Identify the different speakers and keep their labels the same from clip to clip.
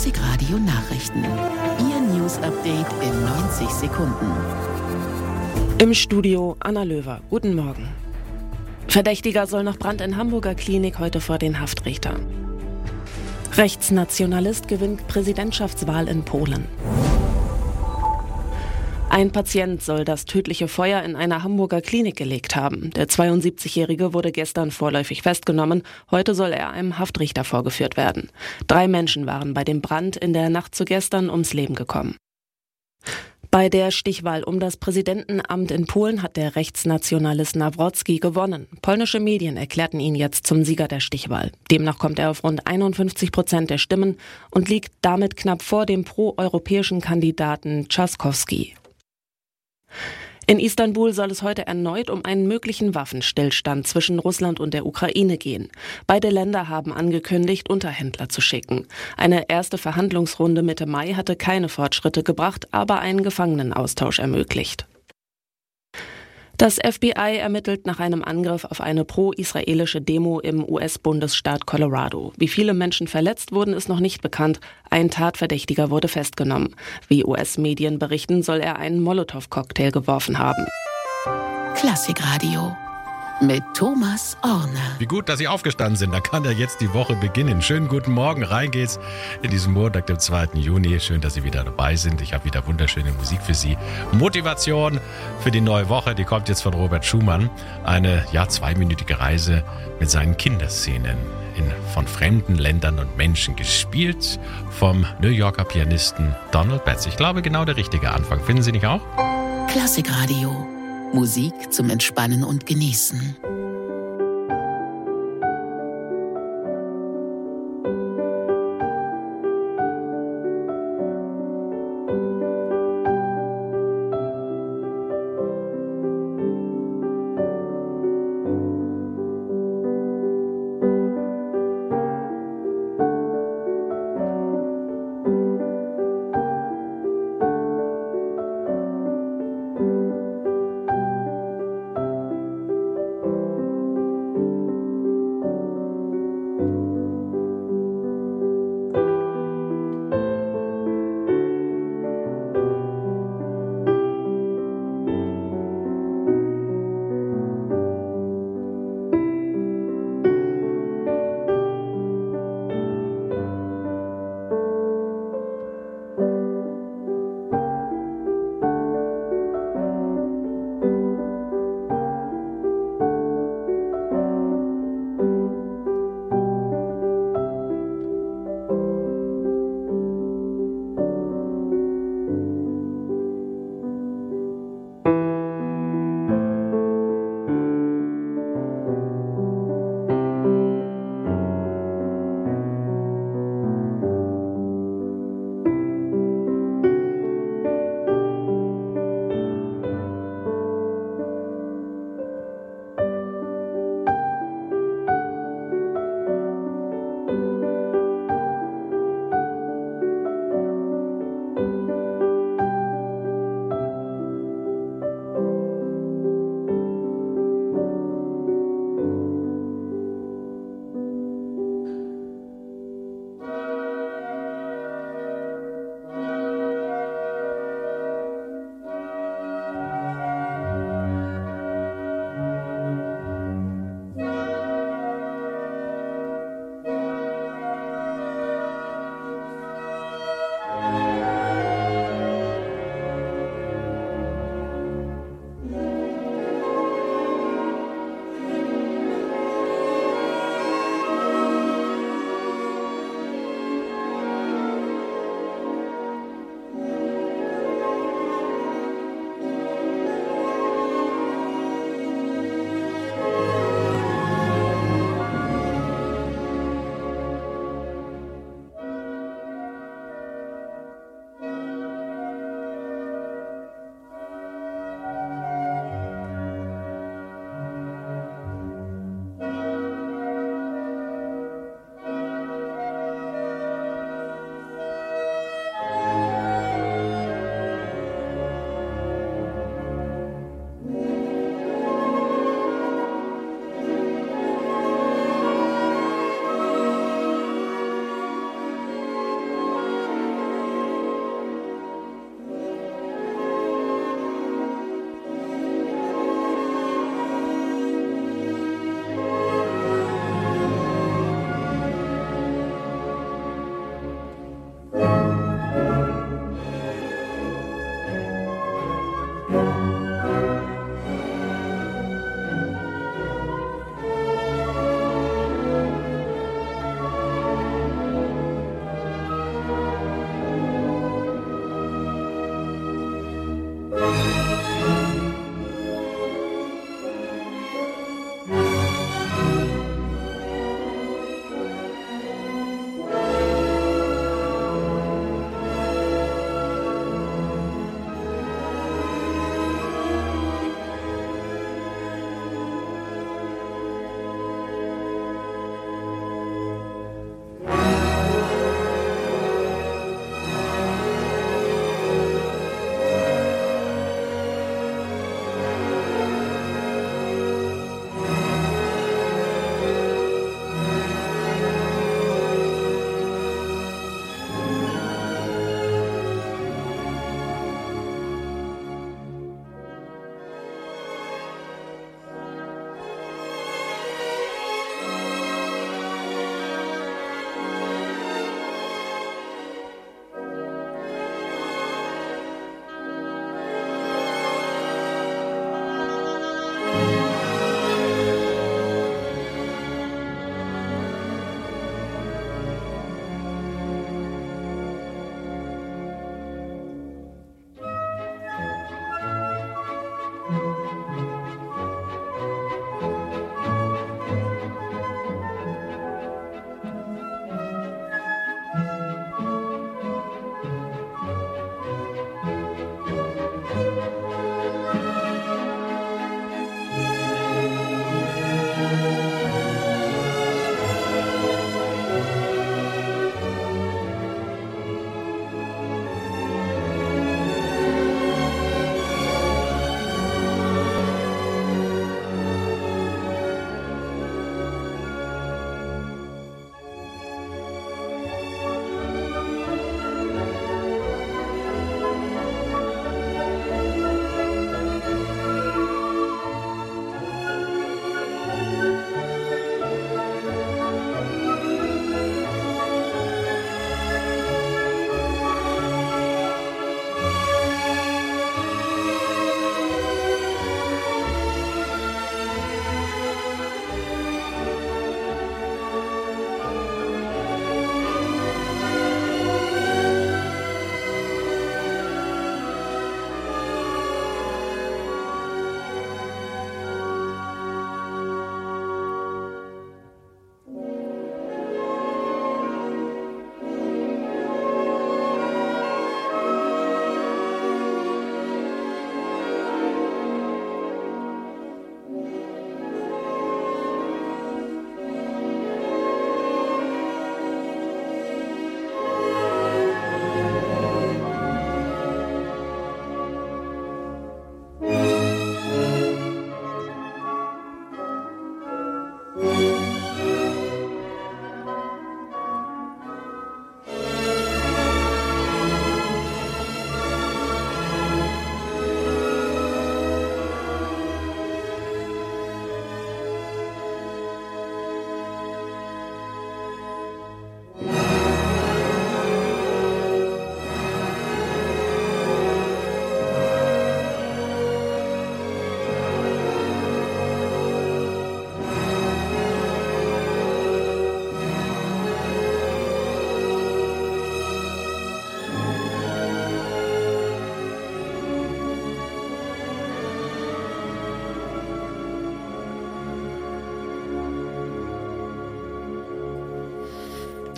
Speaker 1: Klassik Radio Nachrichten. Ihr News-Update in 90 Sekunden.
Speaker 2: Im Studio Anna Löwer. Guten Morgen. Verdächtiger soll nach Brand in Hamburger Klinik heute vor den Haftrichter. Rechtsnationalist gewinnt Präsidentschaftswahl in Polen. Ein Patient soll das tödliche Feuer in einer Hamburger Klinik gelegt haben. Der 72-Jährige wurde gestern vorläufig festgenommen. Heute soll er einem Haftrichter vorgeführt werden. 3 Menschen waren bei dem Brand in der Nacht zu gestern ums Leben gekommen. Bei der Stichwahl um das Präsidentenamt in Polen hat der Rechtsnationalist Nawrocki gewonnen. Polnische Medien erklärten ihn jetzt zum Sieger der Stichwahl. Demnach kommt er auf rund 51% der Stimmen und liegt damit knapp vor dem proeuropäischen Kandidaten Trzaskowski. In Istanbul soll es heute erneut um einen möglichen Waffenstillstand zwischen Russland und der Ukraine gehen. Beide Länder haben angekündigt, Unterhändler zu schicken. Eine erste Verhandlungsrunde Mitte Mai hatte keine Fortschritte gebracht, aber einen Gefangenenaustausch ermöglicht. Das FBI ermittelt nach einem Angriff auf eine pro-israelische Demo im US-Bundesstaat Colorado. Wie viele Menschen verletzt wurden, ist noch nicht bekannt. Ein Tatverdächtiger wurde festgenommen. Wie US-Medien berichten, soll er einen Molotow-Cocktail geworfen haben.
Speaker 1: Klassik Radio mit Thomas Orner.
Speaker 3: Wie gut, dass Sie aufgestanden sind. Da kann ja jetzt die Woche beginnen. Schönen guten Morgen. Rein geht's in diesen Montag, dem 2. Juni. Schön, dass Sie wieder dabei sind. Ich habe wieder wunderschöne Musik für Sie. Motivation für die neue Woche, die kommt jetzt von Robert Schumann. Eine, 2-minütige Reise mit seinen Kinderszenen von fremden Ländern und Menschen, gespielt vom New Yorker Pianisten Donald Betts. Ich glaube, genau der richtige Anfang. Finden Sie nicht auch?
Speaker 1: Klassik Radio. Musik zum Entspannen und Genießen.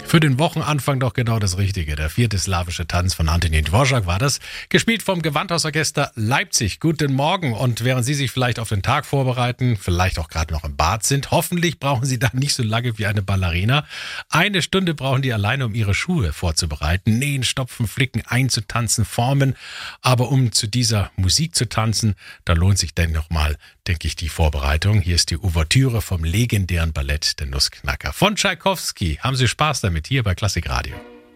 Speaker 3: Für den Wochenanfang doch genau das Richtige. Der 4. slawische Tanz von Antonín Dvořák war das, gespielt vom Gewandhausorchester Leipzig. Guten Morgen. Und während Sie sich vielleicht auf den Tag vorbereiten, vielleicht auch gerade noch im Bad sind, hoffentlich brauchen Sie dann nicht so lange wie eine Ballerina. 1 Stunde brauchen die alleine, um ihre Schuhe vorzubereiten. Nähen, stopfen, flicken, einzutanzen, formen. Aber um zu dieser Musik zu tanzen, da lohnt sich dennoch mal, denke ich, die Vorbereitung. Hier ist die Ouvertüre vom legendären Ballett Der Nussknacker von Tschaikowski. Haben Sie Spaß damit hier bei Klassik Radio.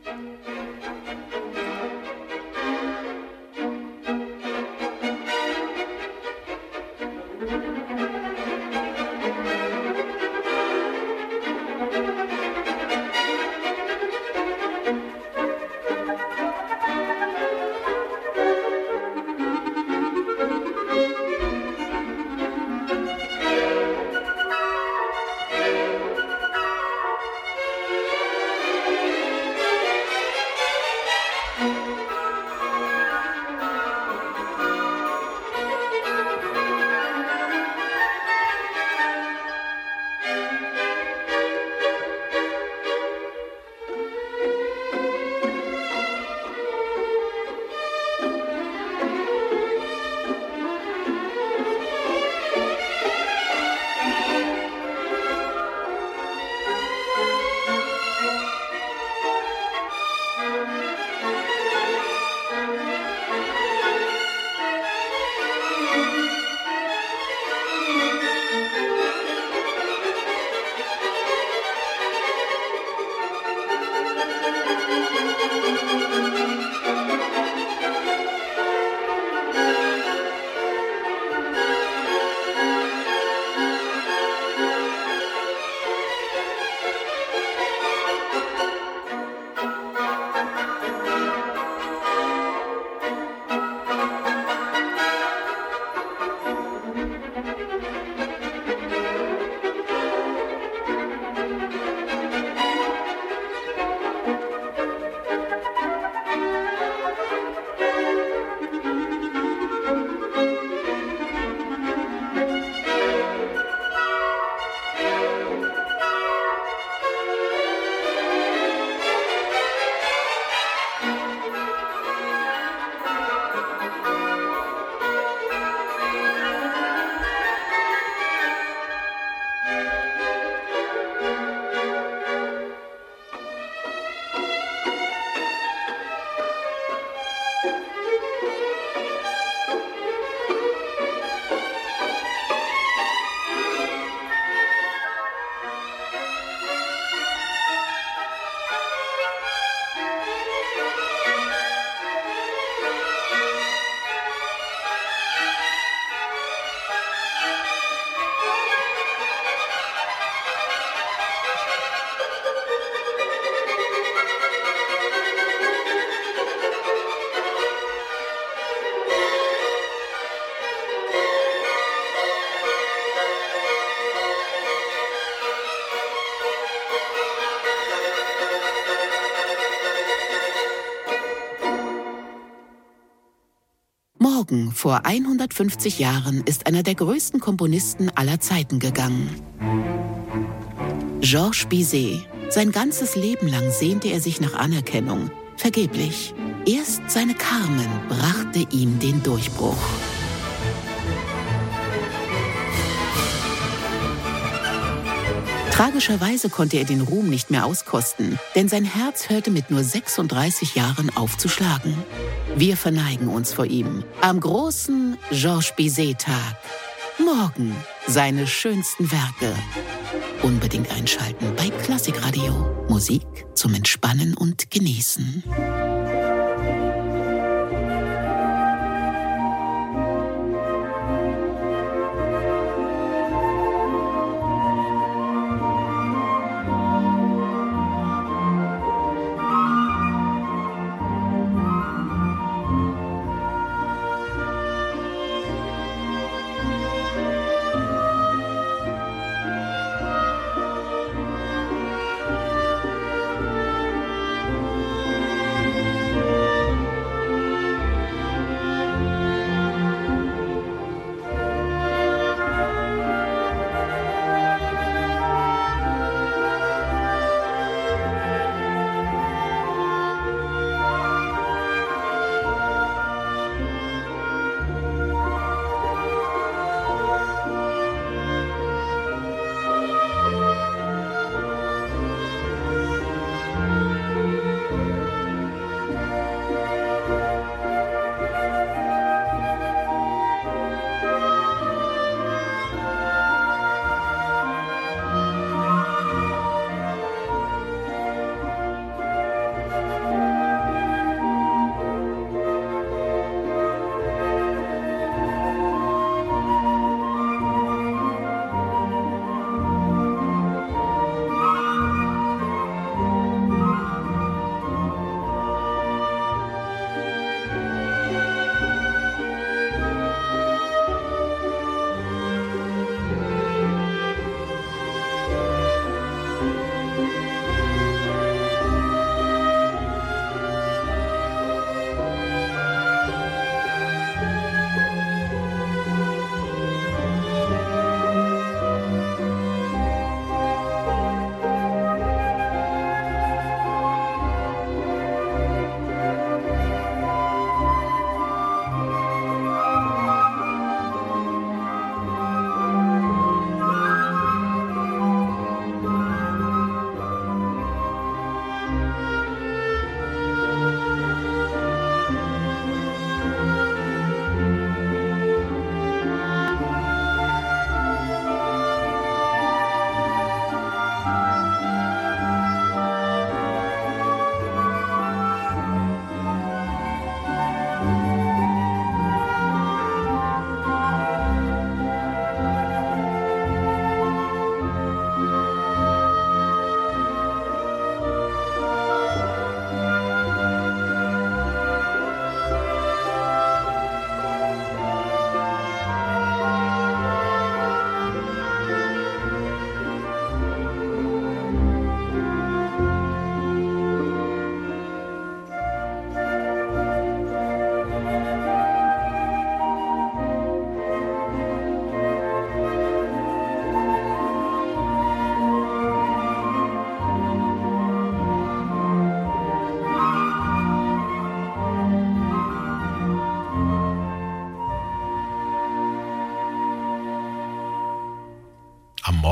Speaker 1: Morgen vor 150 Jahren ist einer der größten Komponisten aller Zeiten gegangen. Georges Bizet. Sein ganzes Leben lang sehnte er sich nach Anerkennung. Vergeblich. Erst seine Carmen brachte ihm den Durchbruch. Tragischerweise konnte er den Ruhm nicht mehr auskosten, denn sein Herz hörte mit nur 36 Jahren auf zu schlagen. Wir verneigen uns vor ihm am großen Georges Bizet-Tag. Morgen seine schönsten Werke. Unbedingt einschalten bei Klassik Radio. Musik zum Entspannen und Genießen.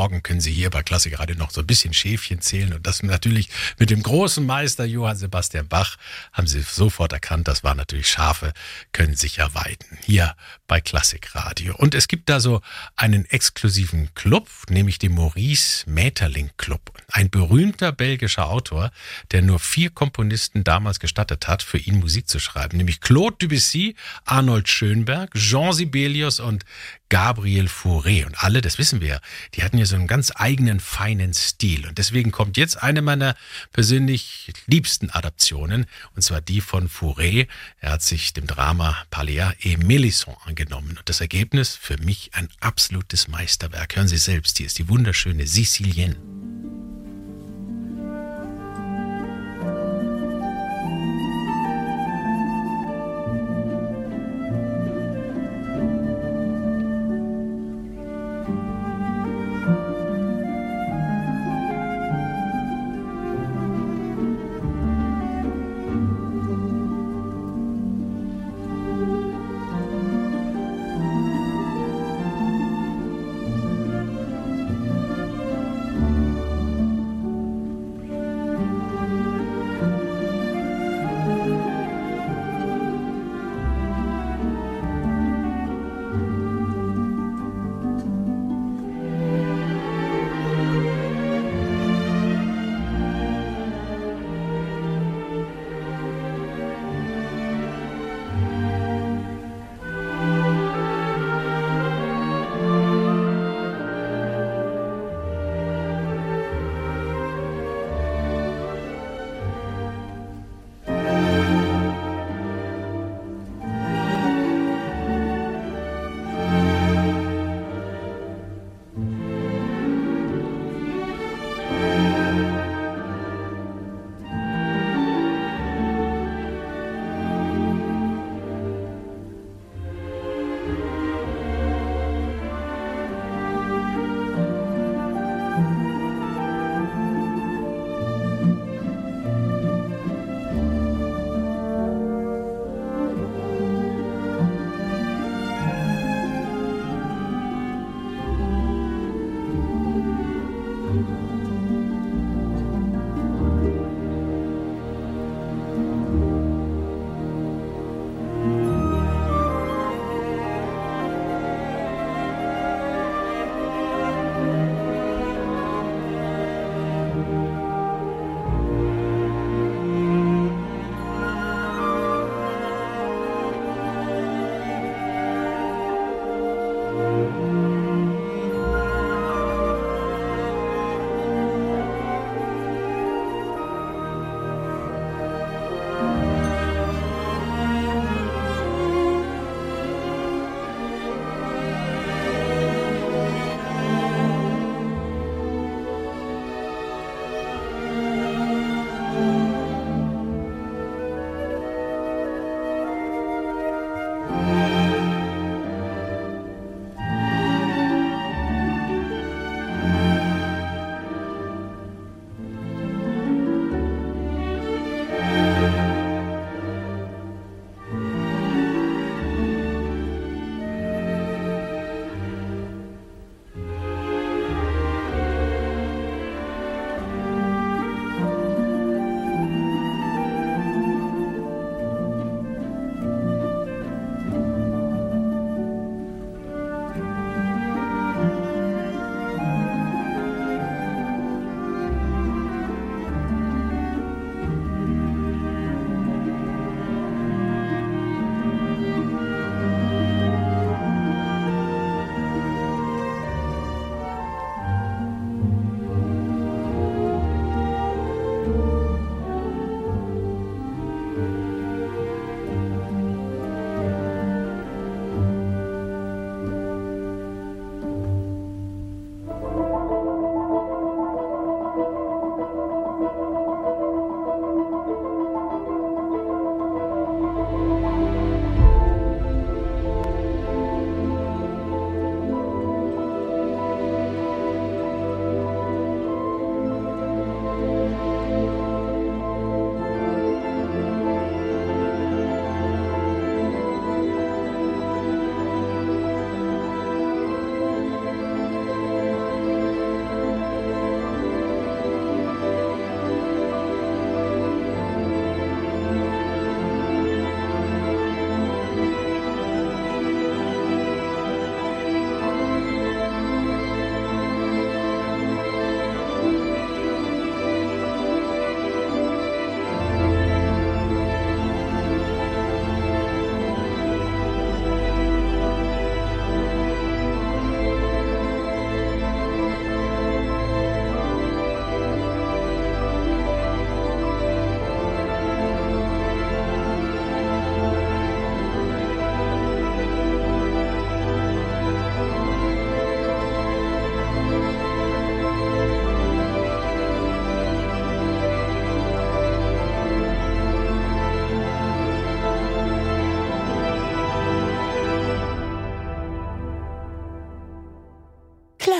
Speaker 3: Morgen können Sie hier bei Klassik Radio noch so ein bisschen Schäfchen zählen. Und das natürlich mit dem großen Meister Johann Sebastian Bach haben Sie sofort erkannt, das waren natürlich Schafe, können sich ja weiden. Hier bei Klassik Radio. Und es gibt da so einen exklusiven Club, nämlich den Maurice Maeterlinck Club. Ein berühmter belgischer Autor, der nur 4 Komponisten damals gestattet hat, für ihn Musik zu schreiben. Nämlich Claude Debussy, Arnold Schönberg, Jean Sibelius und Gabriel Fauré. Und alle, das wissen wir, die hatten ja so einen ganz eigenen, feinen Stil. Und deswegen kommt jetzt eine meiner persönlich liebsten Adaptionen, und zwar die von Fauré. Er hat sich dem Drama Palea et Mélisande angenommen. Und das Ergebnis für mich ein absolutes Meisterwerk. Hören Sie selbst, hier ist die wunderschöne Sicilienne.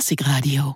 Speaker 1: Klassikradio.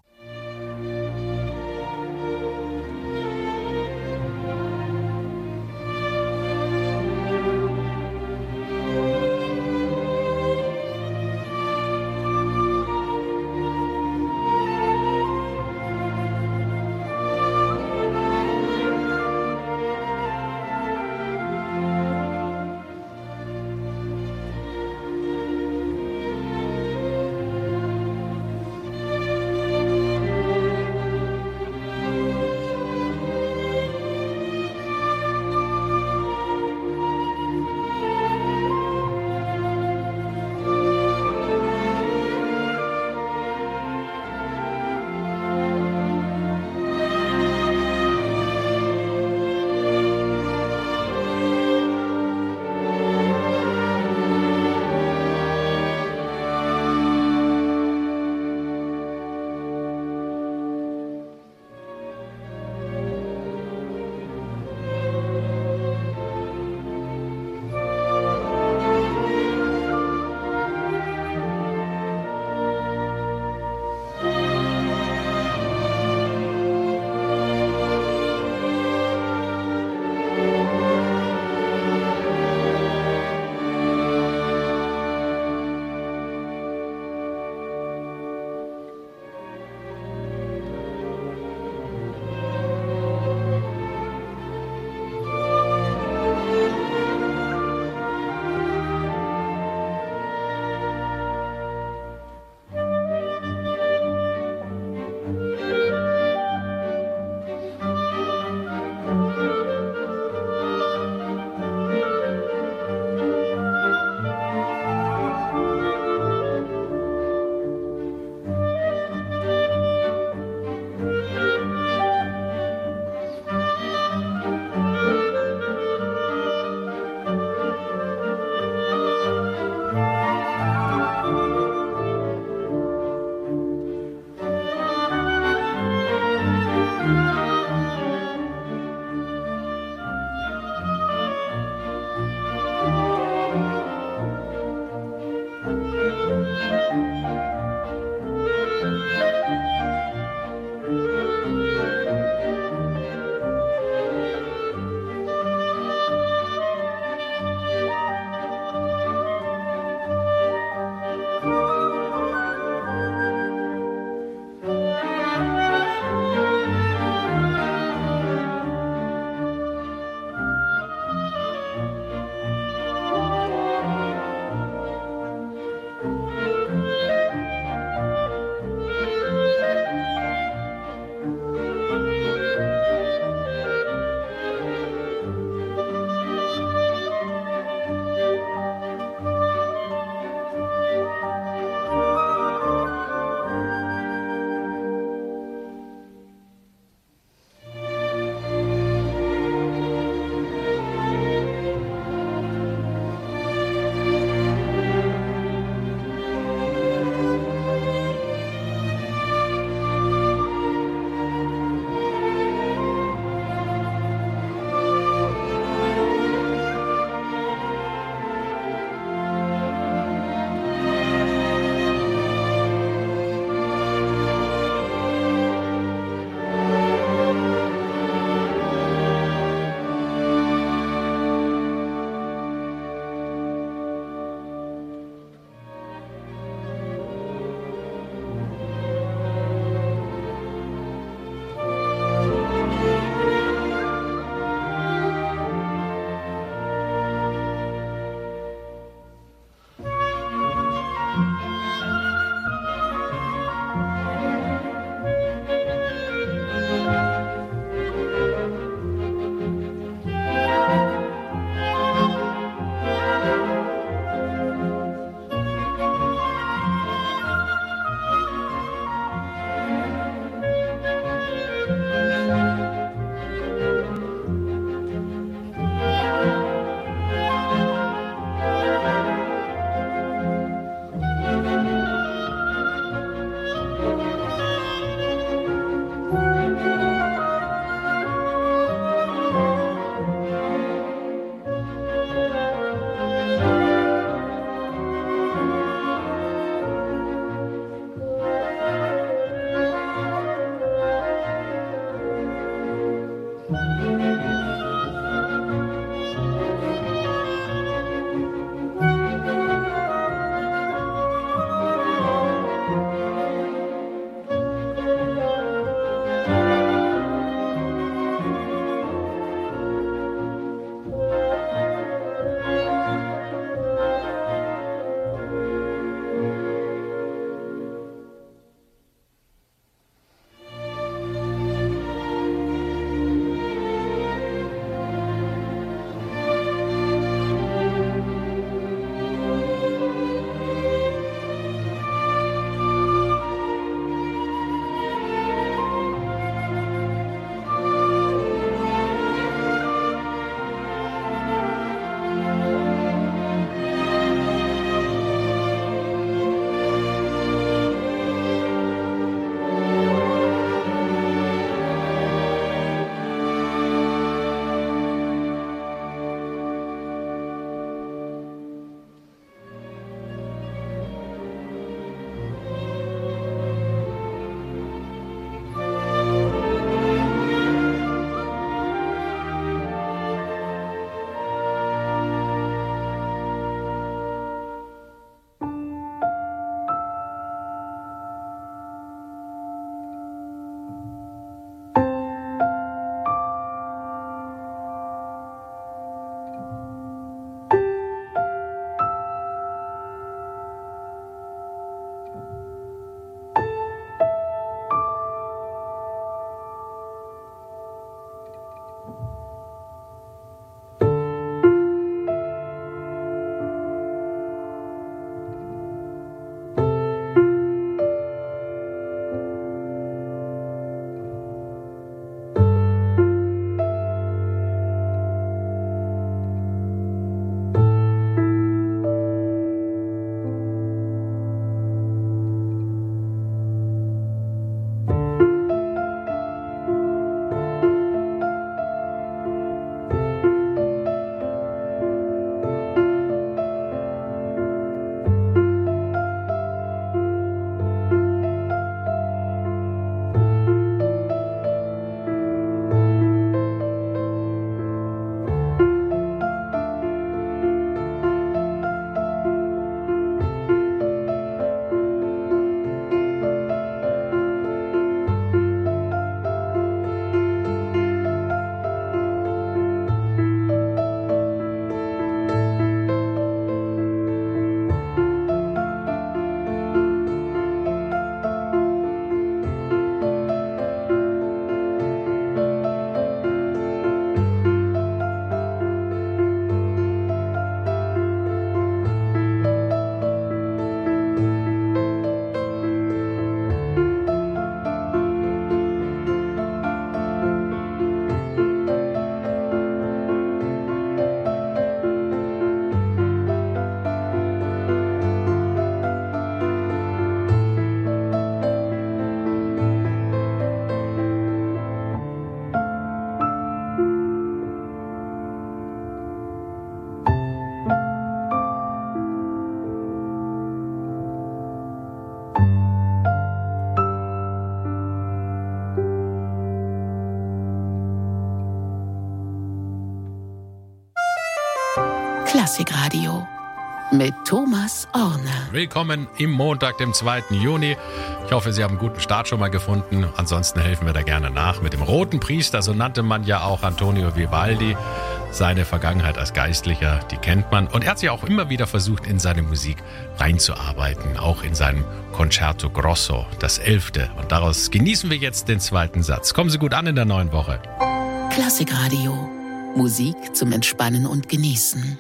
Speaker 1: Klassikradio mit Thomas Orner.
Speaker 3: Willkommen im Montag, dem 2. Juni. Ich hoffe, Sie haben einen guten Start schon mal gefunden. Ansonsten helfen wir da gerne nach mit dem Roten Priester. So nannte man ja auch Antonio Vivaldi. Seine Vergangenheit als Geistlicher, die kennt man. Und er hat sich auch immer wieder versucht, in seine Musik reinzuarbeiten. Auch in seinem Concerto Grosso, das 11. Und daraus genießen wir jetzt den 2. Satz. Kommen Sie gut an in der neuen Woche.
Speaker 1: Klassikradio. Musik zum Entspannen und Genießen.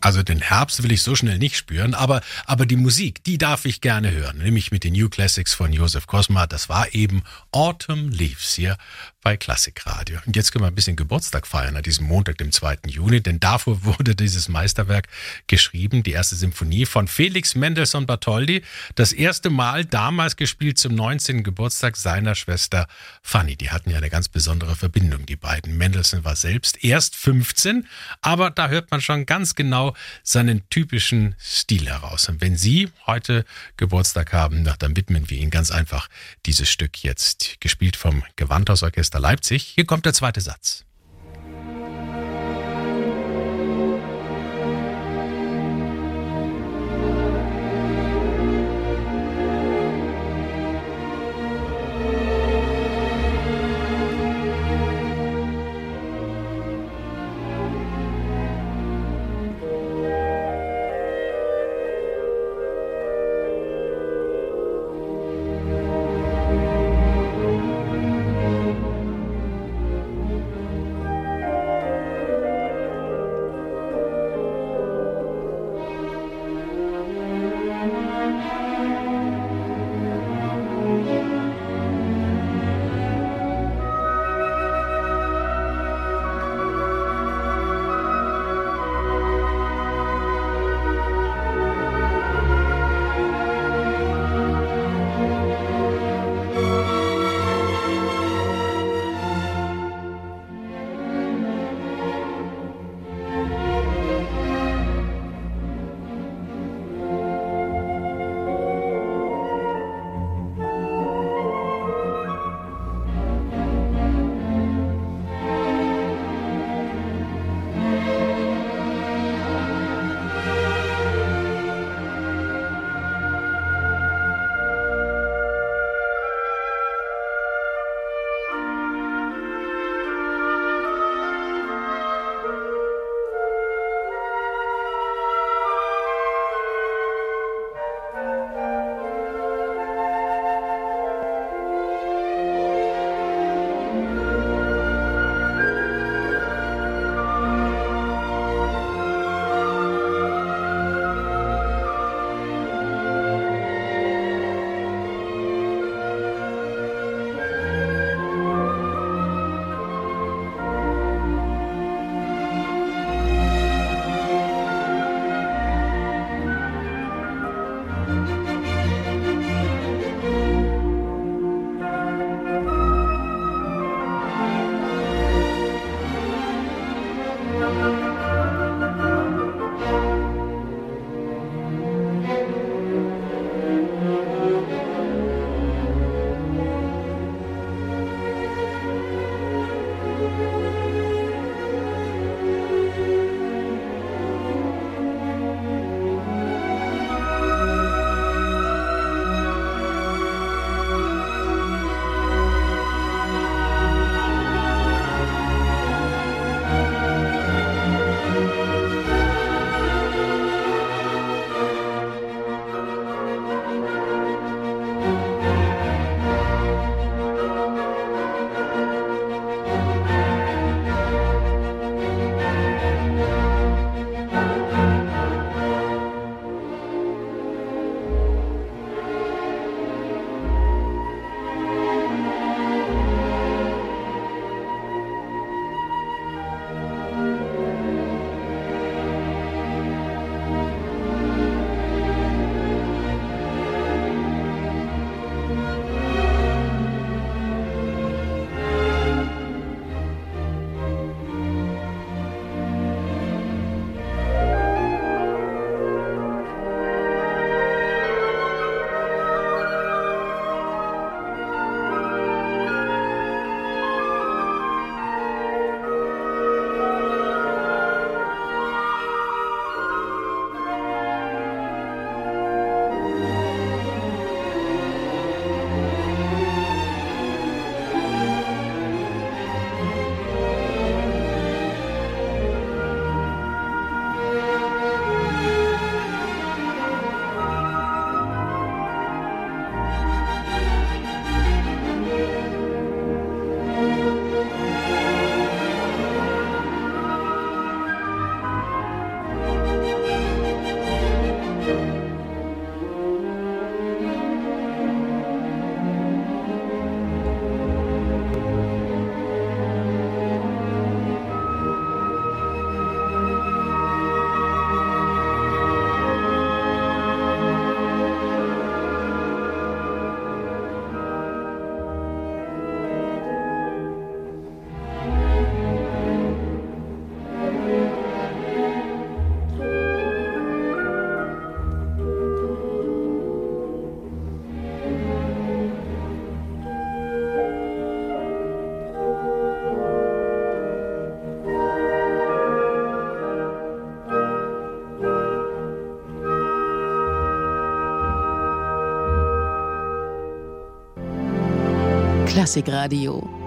Speaker 3: Also den Herbst will ich so schnell nicht spüren, aber die Musik, die darf ich gerne hören. Nämlich mit den New Classics von Josef Kosma. Das war eben Autumn Leaves hier bei Klassikradio. Und jetzt können wir ein bisschen Geburtstag feiern an diesem Montag, dem 2. Juni, denn davor wurde dieses Meisterwerk geschrieben, die erste Symphonie von Felix Mendelssohn Bartholdy. Das erste Mal damals gespielt zum 19. Geburtstag seiner Schwester Fanny. Die hatten ja eine ganz besondere Verbindung, die beiden. Mendelssohn war selbst erst 15, aber da hört man schon ganz genau seinen typischen Stil heraus. Und wenn Sie heute Geburtstag haben, dann widmen wir Ihnen ganz einfach dieses Stück jetzt, gespielt vom Gewandhausorchester Leipzig. Hier kommt der zweite Satz.
Speaker 1: Klassikradio.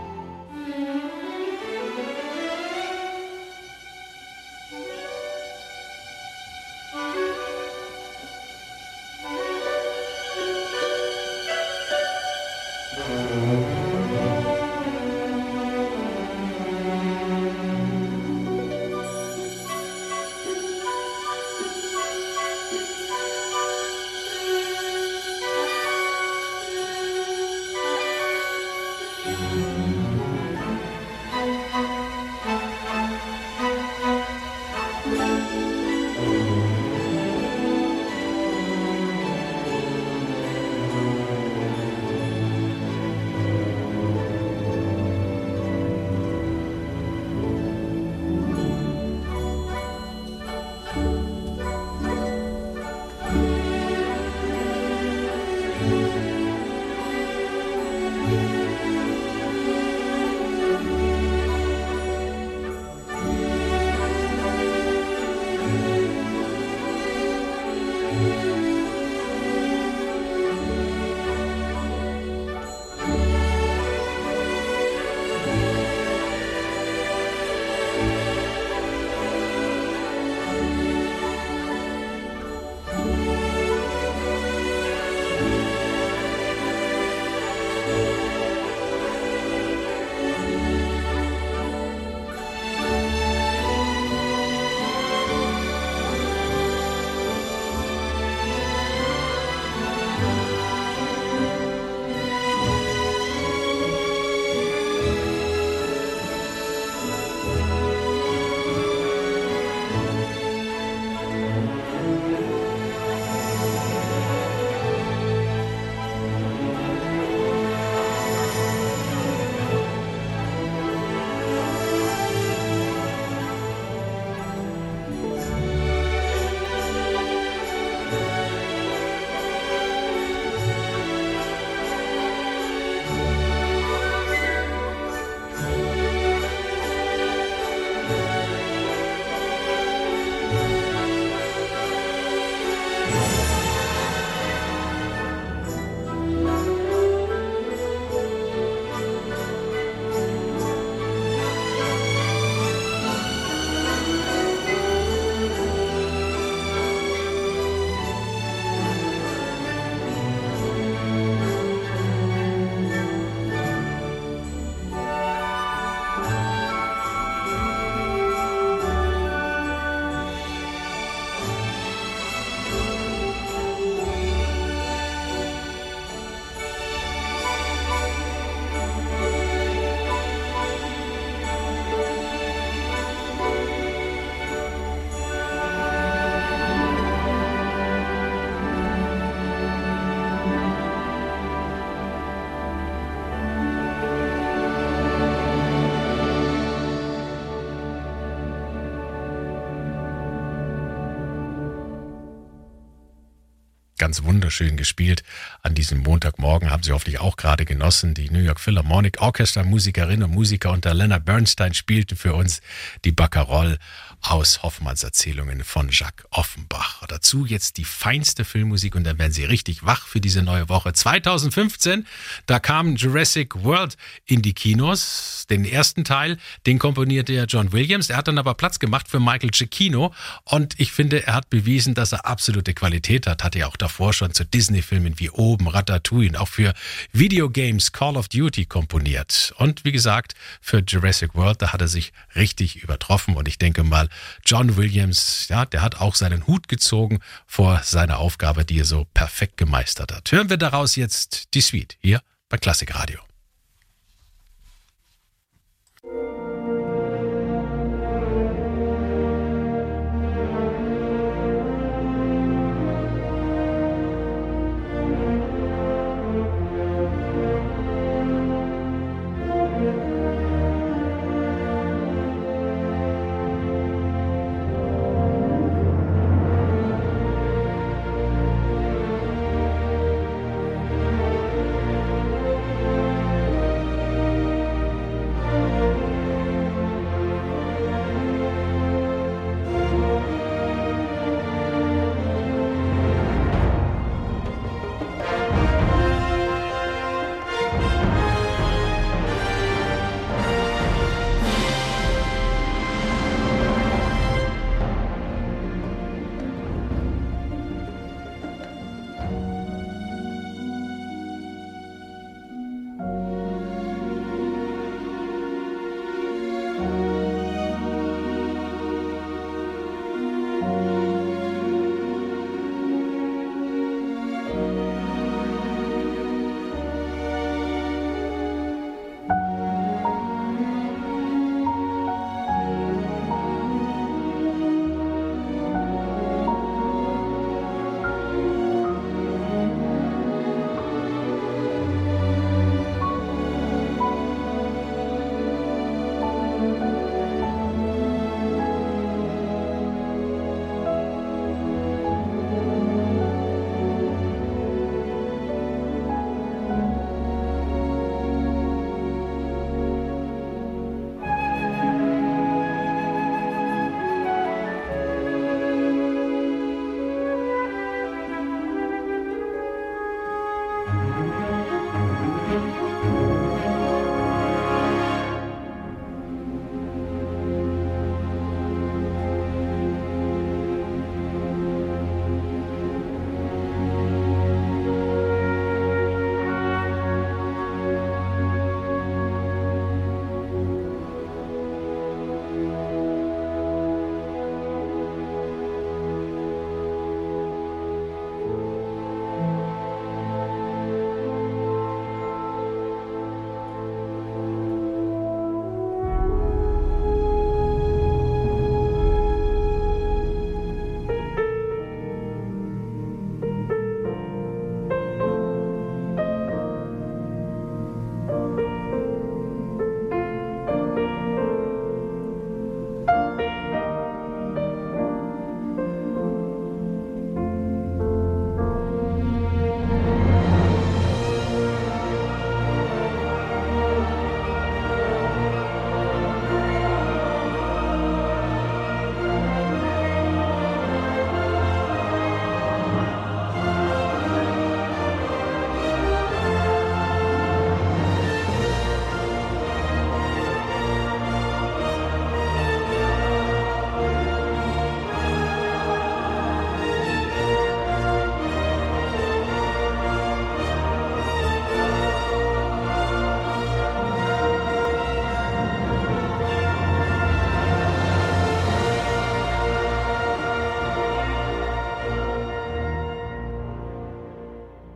Speaker 3: Ganz wunderschön gespielt. An diesem Montagmorgen haben Sie hoffentlich auch gerade genossen. Die New York Philharmonic Orchestra Musikerinnen und Musiker unter Leonard Bernstein spielten für uns die Barcarolle aus Hoffmanns Erzählungen von Jacques Offenbach. Dazu jetzt die feinste Filmmusik und dann werden Sie richtig wach für diese neue Woche. 2015, da kam Jurassic World in die Kinos. Den ersten Teil, den komponierte ja John Williams. Er hat dann aber Platz gemacht für Michael Giacchino und ich finde, er hat bewiesen, dass er absolute Qualität hat. Hatte ja auch davor schon zu Disney-Filmen wie Oben, Ratatouille und auch für Videogames Call of Duty komponiert. Und wie gesagt, für Jurassic World, da hat er sich richtig übertroffen und ich denke mal, John Williams, ja, der hat auch seinen Hut gezogen vor seiner Aufgabe, die er so perfekt gemeistert hat. Hören wir daraus jetzt die Suite hier bei Klassikradio.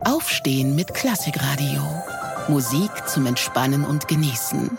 Speaker 1: Aufstehen mit Klassikradio. Musik zum Entspannen und Genießen.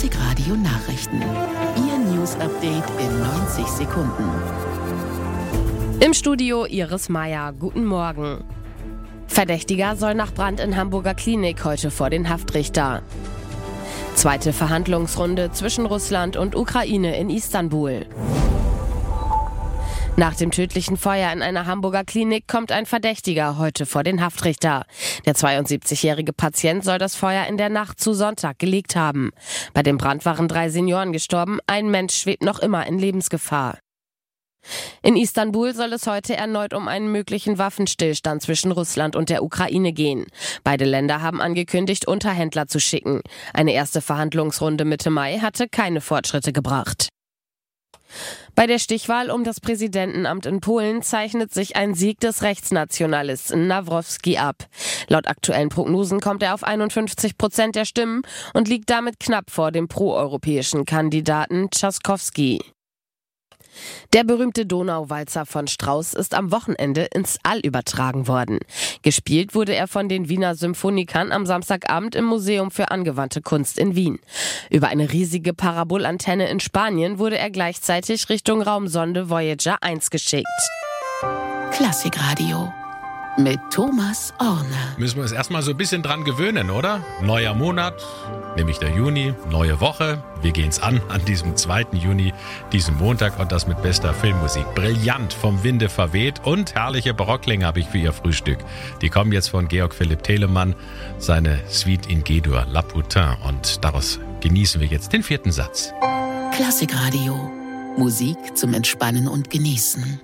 Speaker 1: Klassikradio Nachrichten. Ihr News-Update in 90 Sekunden.
Speaker 4: Im Studio Iris Meier. Guten Morgen. Verdächtiger soll nach Brand in Hamburger Klinik heute vor den Haftrichter. Zweite Verhandlungsrunde zwischen Russland und Ukraine in Istanbul. Nach dem tödlichen Feuer in einer Hamburger Klinik kommt ein Verdächtiger heute vor den Haftrichter. Der 72-jährige Patient soll das Feuer in der Nacht zu Sonntag gelegt haben. Bei dem Brand waren 3 Senioren gestorben, ein Mensch schwebt noch immer in Lebensgefahr. In Istanbul soll es heute erneut um einen möglichen Waffenstillstand zwischen Russland und der Ukraine gehen. Beide Länder haben angekündigt, Unterhändler zu schicken. Eine erste Verhandlungsrunde Mitte Mai hatte keine Fortschritte gebracht. Bei der Stichwahl um das Präsidentenamt in Polen zeichnet sich ein Sieg des Rechtsnationalisten Nawrocki ab. Laut aktuellen Prognosen kommt er auf 51% der Stimmen und liegt damit knapp vor dem proeuropäischen Kandidaten Trzaskowski. Der berühmte Donauwalzer von Strauss ist am Wochenende ins All übertragen worden. Gespielt wurde er von den Wiener Symphonikern am Samstagabend im Museum für angewandte Kunst in Wien. Über eine riesige Parabolantenne in Spanien wurde er gleichzeitig Richtung Raumsonde Voyager 1 geschickt.
Speaker 1: Klassikradio mit Thomas Orner.
Speaker 3: Müssen wir uns erstmal so ein bisschen dran gewöhnen, oder? Neuer Monat, nämlich der Juni, neue Woche. Wir gehen's an diesem 2. Juni, diesem Montag und das mit bester Filmmusik. Brillant vom Winde verweht und herrliche Barockklänge habe ich für Ihr Frühstück. Die kommen jetzt von Georg Philipp Telemann, seine Suite in G-Dur, La Putain. Und daraus genießen wir jetzt den 4. Satz.
Speaker 1: Klassikradio. Musik zum Entspannen und Genießen.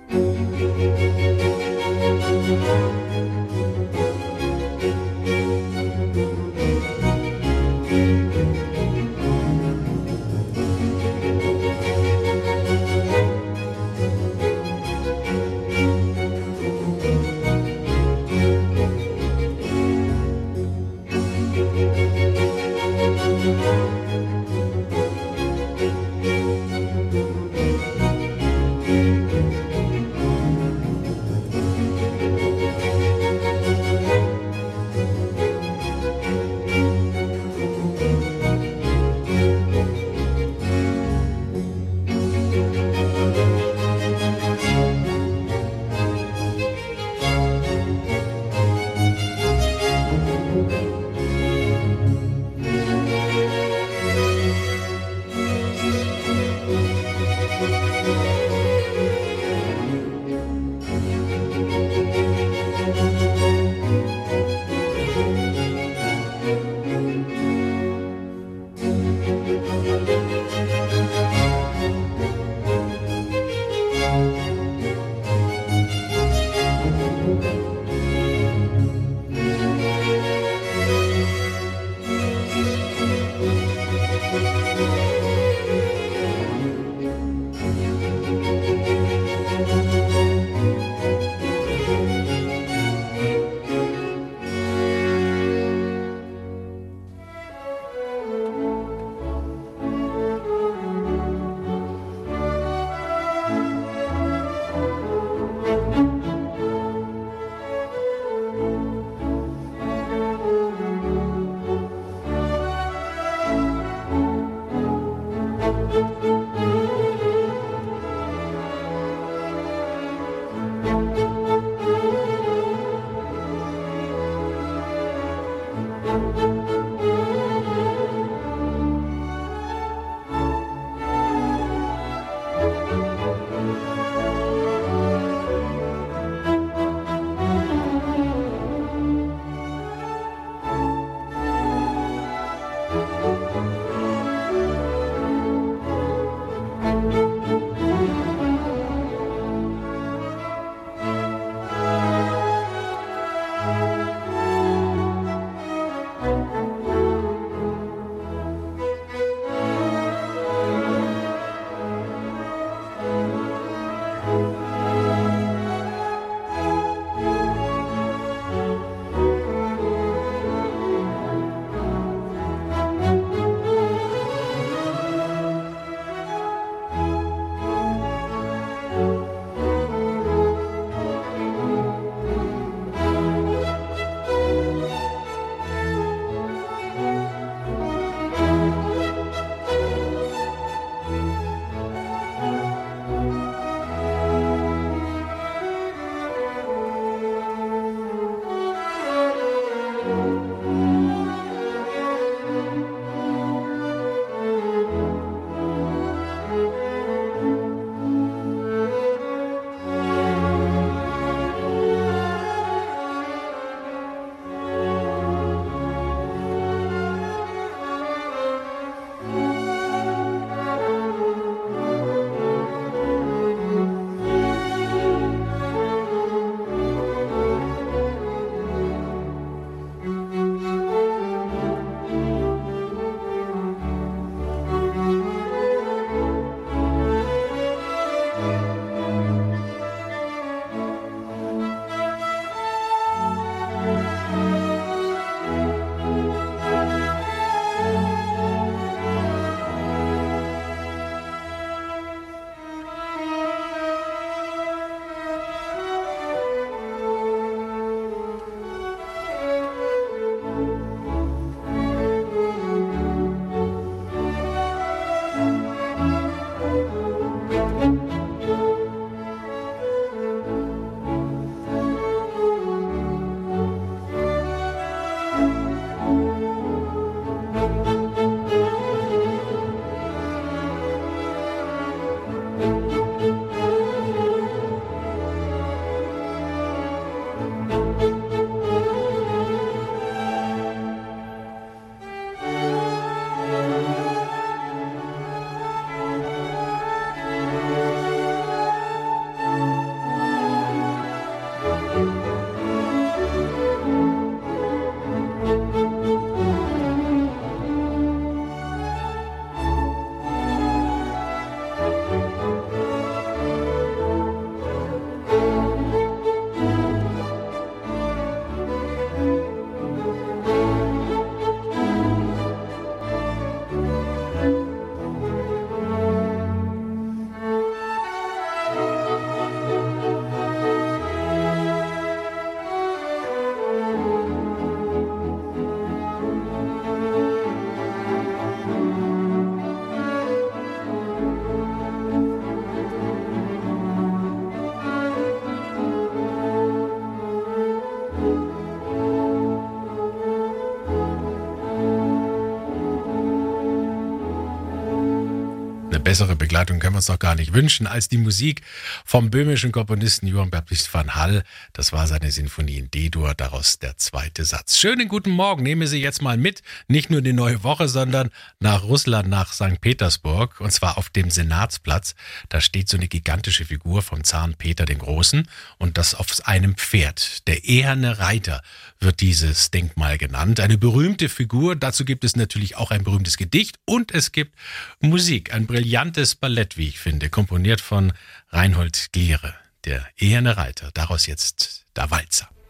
Speaker 3: Eine bessere Begleitung können wir uns doch gar nicht wünschen als die Musik vom böhmischen Komponisten Johann Baptist van Hall. Das war seine Sinfonie in D-Dur, daraus der zweite Satz. Schönen guten Morgen, nehmen Sie jetzt mal mit, nicht nur die neue Woche, sondern nach Russland, nach St. Petersburg, und zwar auf dem Senatsplatz. Da steht so eine gigantische Figur vom Zaren Peter den Großen und das auf einem Pferd. Der eherne Reiter wird dieses Denkmal genannt. Eine berühmte Figur, dazu gibt es natürlich auch ein berühmtes Gedicht und es gibt Musik, ein brillantes Ballett, wie ich finde, komponiert von Reinhold Gehre, der eherne Reiter. Daraus jetzt der Walzer.